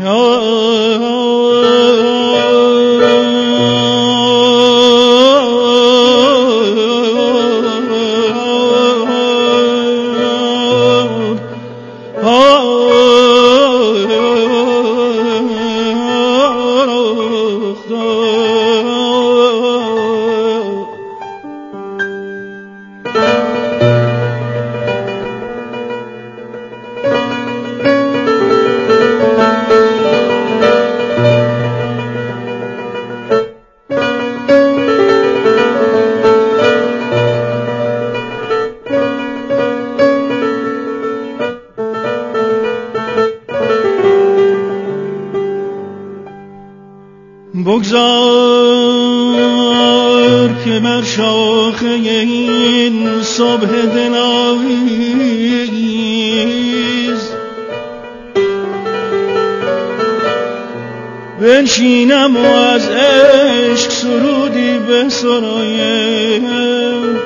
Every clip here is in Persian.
بگذار که بر شاخه این صبح دلاویز بنشینم و از عشق سرودی بسرایم.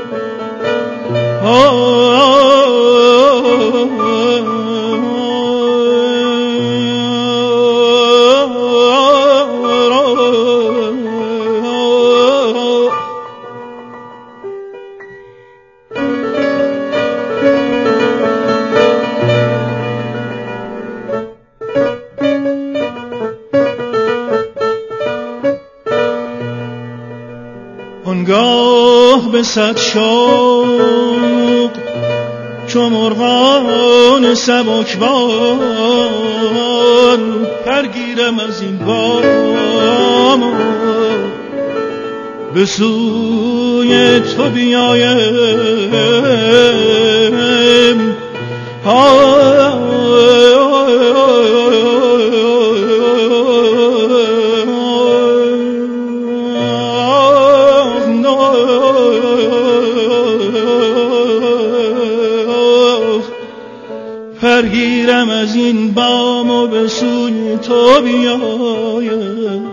آنگاه به صد شوق چو مرغان سبکبار پرگیرم از این بام به سوی تو بیایم. پرگیرم از این بام و به سوی تو بیایم.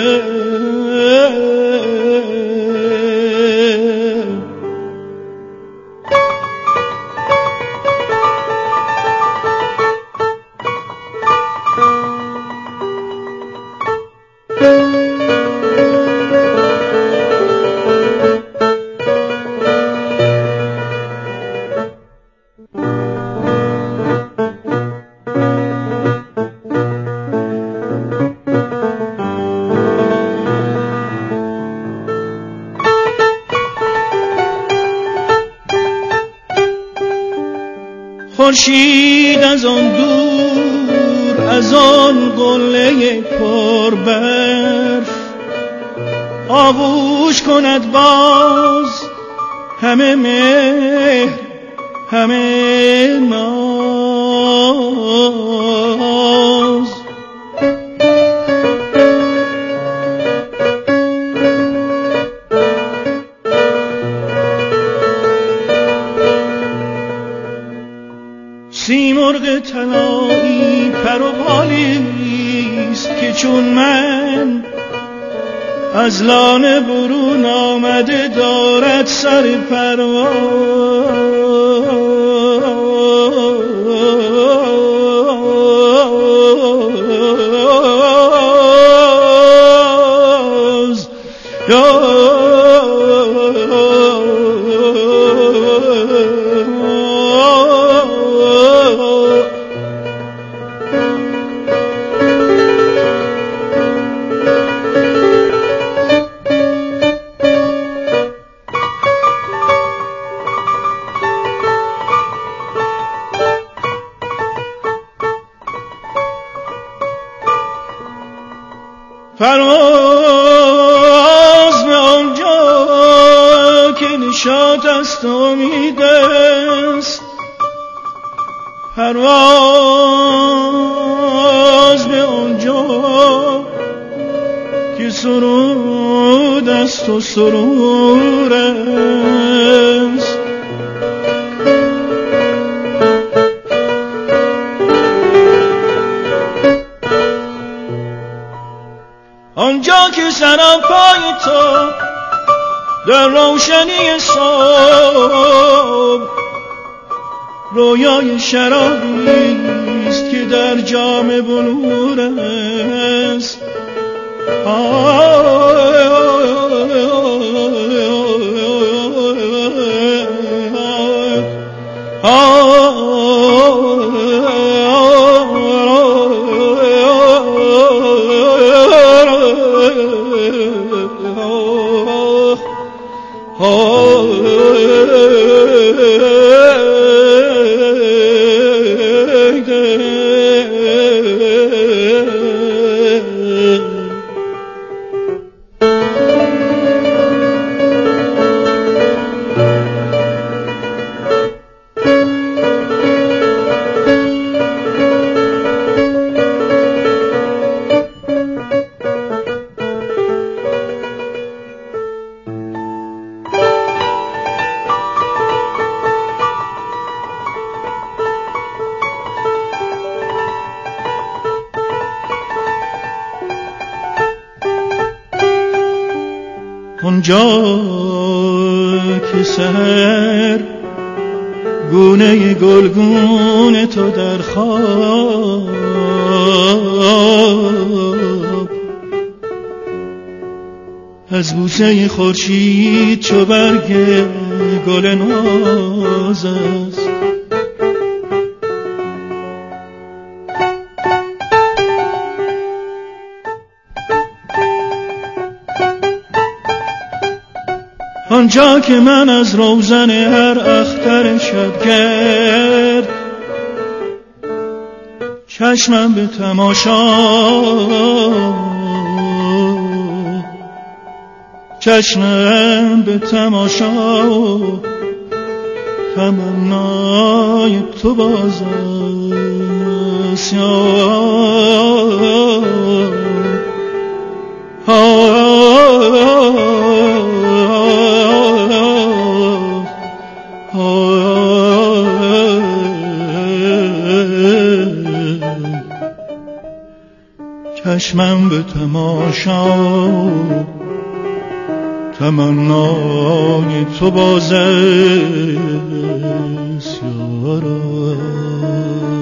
خورشید از آن دور از آن قله پر برف آغوش کند باز همه مهر همه ناز. سیمرغ طلایی پر و بالیست که چون من از لانه برون آمده دارد سر پرواز. پرواز به آنجا که نشاط است و امید است، پرواز به آنجا که سرود است و سرور است. آنجا که سراپای تو در روشنی صبح رویای شرابی است که در جام بلور است. اونجا که سحر گونه گلگون تو در خواب از بوسه خورشید چو برگ گل ناز است. آنجا که من از روزن هر اختر شبگرد چشمم به تماشا تمنای تو باز است. چشمم به تماشا تمنای تو باز است یارا.